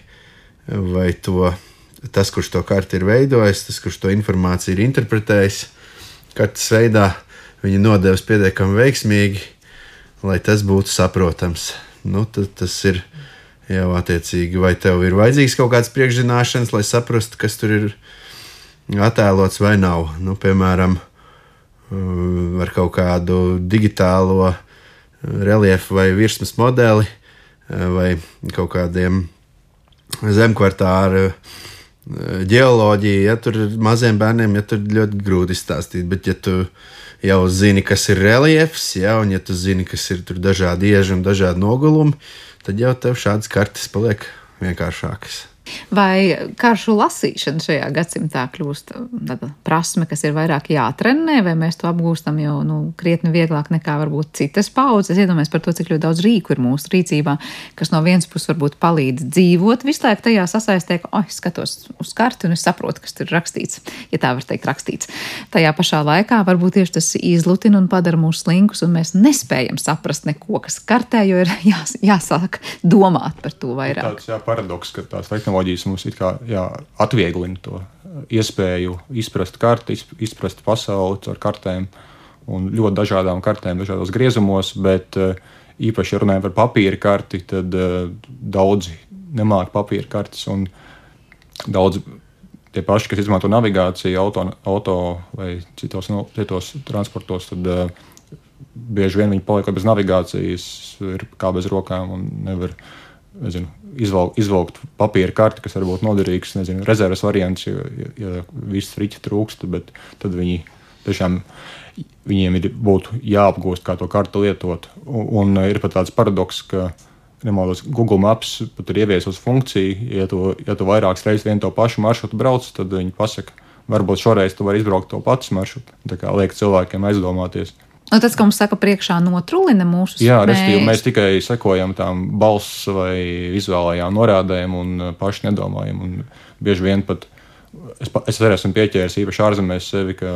tas, kurš to karti ir veidojis, tas, kurš to informāciju ir interpretējis kartes veidā, viņi nodevis pietiekami veiksmīgi, lai tas būtu saprotams. Tad tas ir jau attiecīgi, vai tev ir vajadzīgs kaut kāds priekšzināšanas, lai saprastu, kas tur ir attēlots vai nav. Piemēram, ar kaut kādu digitālo reliefu vai virsmas modeli vai kaut kādiem zemkvartāru ģeoloģiju, ja tur maziem bērniem, ja tur ļoti grūti izstāstīt, bet ja tu jau zini, kas ir reliefs, ja, un ja tu zini, kas ir tur dažādi ieži un dažādi nogulumi, tad jau tev šādas kartes paliek vienkāršākas. Vai karšu lasīšana šajā gadsimtā kļūst tāda prasme, kas ir vairāk jātrenē, vai mēs to apgūstam jau krietni vieglāk nekā varbūt citas paudzes? Es iedomājos par to, cik ļoti daudz rīku ir mūsu rīcībā, kas no vienas puses varbūt palīdz dzīvot visu laiku tajā sasaistē, ka skatos uz karti un es saprotu, kas tur ir rakstīts, ja tā var teikt rakstīts. Tajā pašā laikā varbūt tieši tas izlutina un padara mūs slinkus, un mēs nespējam saprast neko, kas kartē, jo ir jāsāk domāt par to vairāk. Tāds paradoks, ka tās tehnoloģijas tehnoloģijas mums it kā atvieglina to iespēju izprast karti, izprast pasauli ar kartēm un ļoti dažādām kartēm, dažādos griezumos, bet īpaši, ja runājam par papīra karti, tad daudzi nemāk papīra kartes un daudz tie paši, kas izmanto navigāciju auto vai citos transportos, tad bieži vien viņi paliek bez navigācijas, ir kā bez rokām un nevar, izvilkt papīra karti, kas var būt noderīgs, rezerves variants, ja viss riķi trūkst, bet tad viņiem būtu jāapgūst, kā to kartu lietot. Un ir pat tāds paradoks, ka nemaldos, Google Maps pat ir ieviesos funkciju, ja tu vairākas reizes vienu to pašu maršrutu brauc, tad viņi pasaka, varbūt šoreiz tu vari izbraukt to pats maršrutu. Tā kā liek cilvēkiem aizdomāties. Un tas, ka mums saka, priekšā notrulina mūsu spējas. Jā, respektīvi, mēs tikai sekojam tām balss vai vizuālajām norādēm un paši nedomājam. Un bieži vien pat es arī esmu pieķēris īpaši ārzemēs sevi, ka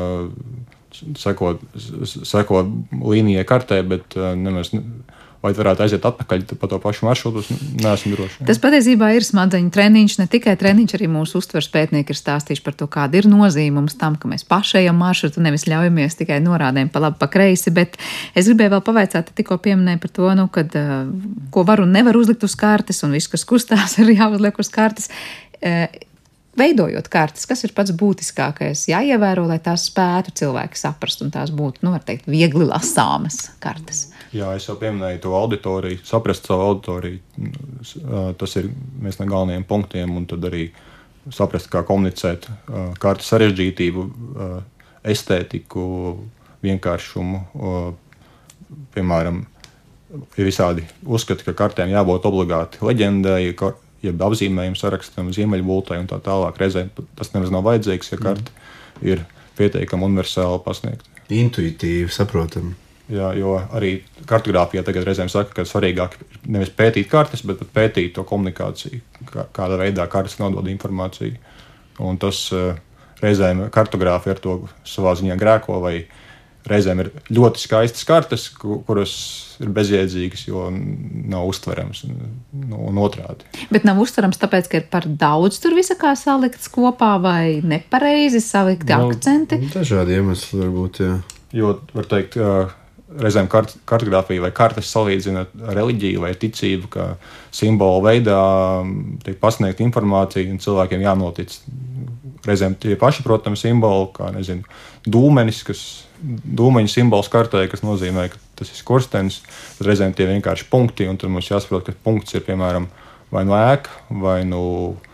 seko līnijai kartē, bet nemaz vai varētu aiziet atpakaļ pa to pašu maršrutu, neesmu droši. Tas patiesībā ir smadzeņu treniņš, ne tikai treniņš, arī mūsu uztveres pētnieki ir stāstījuši par to, kāda ir nozīme mums tam, ka mēs pašējam maršrutu, nevis ļaujamies tikai norādēm pa labi, pa kreisi, bet es gribēju vēl pavaicāt, tikko pieminēju par to, kad ko var un nevar uzlikt uz kartes, un viss, kas kustās, ir jāuzliek uz kartes. Veidojot kartes, kas ir pats būtiskākais jāievēro, lai tās spētu cilvēki saprast, un tās būtu, var teikt, viegli lasāmas kartes. Jā, es jau pieminēju to auditoriju, saprast savu auditoriju. Tas ir viens no galvenajiem punktiem, un tad arī saprast, kā komunicēt kartes sarežģītību, estētiku, vienkāršumu. Piemēram, ir visādi uzskati, ka kartēm jābūt obligāti leģendai, jeb apzīmējumu sarakstam, ziemeļbultai un tā tālāk. Reizēm tas nemaz nav vajadzīgs, ja karta ir pietiekami universāli pasniegta. Intuitīvi, saprotam. Jā, jo arī kartogrāfijā tagad reizēm saka, ka svarīgāk nevis pētīt kartes, bet pētīt to komunikāciju, kādā veidā kartes nodod informāciju. Un tas reizēm kartogrāfi ar to savā ziņā grēko, vai reizēm ir ļoti skaistas kartes, kuras ir bezjēdzīgas, jo nav uztverams un otrādi. Bet nav uztverams tāpēc, ka ir par daudz tur visa kā salikts kopā vai nepareizi salikti akcenti? Dažādi iemesli varbūt, jā. Jo, var teikt, reizēm kartogrāfija vai kartes salīdzina reliģiju vai ticību, ka simbolu veidā tiek pasniegta informācija un cilvēkiem jānotic. Reizēm tie paši, protams, simboli, kā, dūmeņu simbols kartē, kas nozīmē, ka tas ir skurstenis, tad reizēm tie vienkārši punkti, un tad mums jāsaprot, ka punkts ir, piemēram, vai no ēka, vai no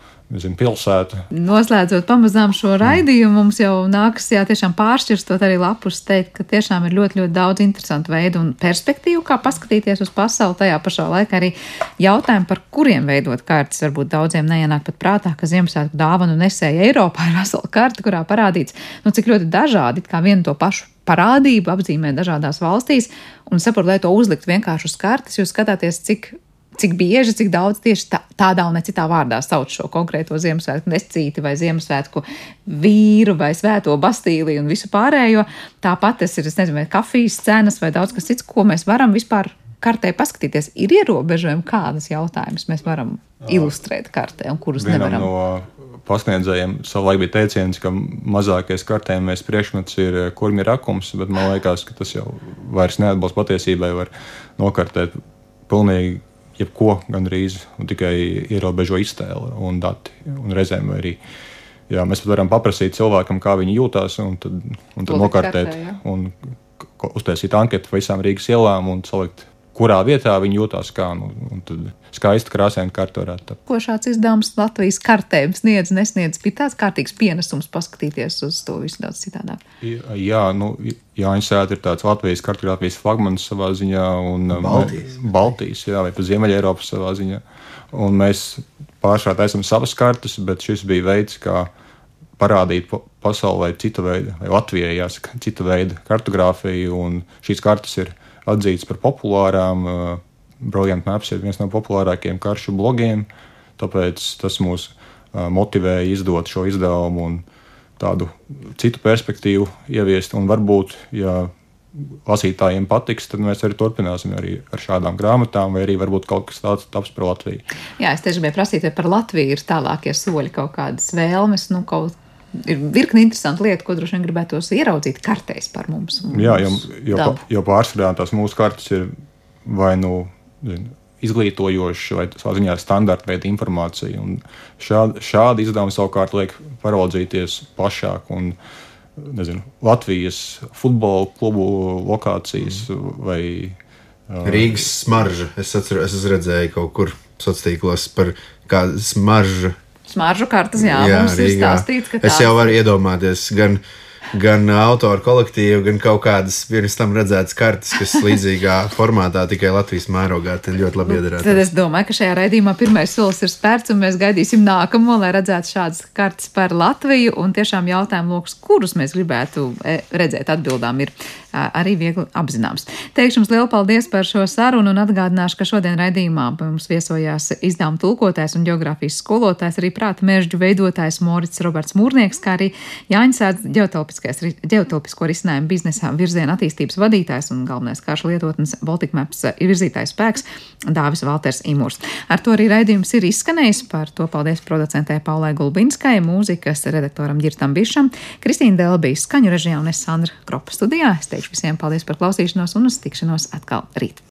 pilsēta. Noslēdzot pamazām šo raidījumu, mums jau nākas tiešām pāršķirstot arī lapus teikt, ka tiešām ir ļoti, ļoti daudz interesantu veidu un perspektīvu, kā paskatīties uz pasauli. Tajā pašā laikā arī jautājumi, par kuriem veidot kartes, varbūt daudziem neienāk pat prātā, ka Ziemassvētku dāvanu nesēja Eiropā ir vesela karte, kurā parādīts, cik ļoti dažādi, kā vienu to pašu parādību apzīmē dažādās valstīs, un saprot, lai to uzlikt vienkārši uz kartes, jūs skatāties, cik bieži, cik daudz tieši tādā un ne citā vārdā sauc šo konkrēto Ziemassvētku necīti vai Ziemassvētku vīru vai svēto Bastīliju un visu pārējo. Tāpat tas ir, kafijas cenas vai daudz kas cits, ko mēs varam vispār kartē paskatīties. Ir ierobežojumi, kādas jautājumas mēs varam ilustrēt kartē un kurus nevaram. No pasniedzējiem savulaik bija teiciens, ka mazākais kartējumais priekšmets ir kurmi rakums, bet man liekas, ka tas jau vairs neatbilst patiesībai, var nokartēt pilnīgi jebko gandrīz, un tikai ierobežo iztēle un dati. Un reizēm arī mēs varam paprasīt cilvēkam, kā viņi jūtās, un tad nokartēt un uztaisīt anketu visām Rīgas ielām un salikt, kurā vietā viņi jūtās kā, un tad skaisti krāsaini karta varētu tapt. Ko šāds izdevums Latvijas kartēm sniedz, nesniedz, bija tāds kārtīgs pienesums paskatīties uz to visu daudz citādāk? Jā, Jāņasēta ir tāds Latvijas kartogrāfijas flagmanis savā ziņā, un Baltijas, vai pa Ziemeļa Eiropas savā ziņā. Un mēs pāršā taisam savas kartes, bet šis bija veids, kā parādīt pasaulē cita veida, vai Latvijai jāsaka, cita veida kartogrāfiju, un šīs kartes ir atzīts par populārām. Brilliant Maps ir viens no populārākajiem karšu blogiem, tāpēc tas mūs motivēja izdot šo izdevumu un tādu citu perspektīvu ieviest. Un varbūt, ja lasītājiem patiks, tad mēs arī turpināsim arī ar šādām grāmatām, vai arī varbūt kaut kas tāds taps par Latviju. Jā, es tieši gribēju prasīt, vai par Latviju ir tālākie soļi, kaut kādas vēlmes, ir virkni interesanti lieta, ko droši vien gribētos ieraudzīt kartēs par mums. Jā, jo pārsvarā tās mūsu kartes ir vai izglītojoši vai savā ziņā standarta veida informācija. Un šādi izdevumi savukārt liek paraudzīties plašāk un, Latvijas futbola klubu lokācijas vai Rīgas smarža. Es redzēju kaut kur sociālos par kādu smaržu kartas, jā, mums ir stāstīts, ka es jau varu iedomāties gan autoru kolektīvu, gan kaut kādas pirms tam redzētas kartas, kas līdzīgā formātā tikai Latvijas mērogā ļoti labi iedarētu. Tad es domāju, ka šajā raidījumā pirmais solis ir spērts, un mēs gaidīsim nākamo, lai redzētu šādas kartas par Latviju, un tiešām jautājumu lokus, kurus mēs gribētu redzēt, atbildām ir arī viegli apzināms. Teikšu jums lielu paldies par šo sarunu un atgādināšu, ka šodien raidījumā mums viesojās izdevuma tulkotājs un geogrāfijas skolotājs, arī prāta mēžģu veidotājs Morits Roberts Mūrnieks, kā arī Jāņa Sēdz ģeotelpisko risinājumu biznesā virziena attīstības vadītājs un galvenais karšu lietotnes Baltic Maps virzītājs spēks Dāvis Valters Imurs. Ar to arī raidījums ir izskanējis. Par to paldies producentē Paulai Gulbinskai, mūzikas redaktoram Ģirtam Bišam, Kristīna Delbija, skaņu režijā un es Sandra Kropa studijā. Es teikšu visiem paldies par klausīšanos un uz tikšanos atkal rīt.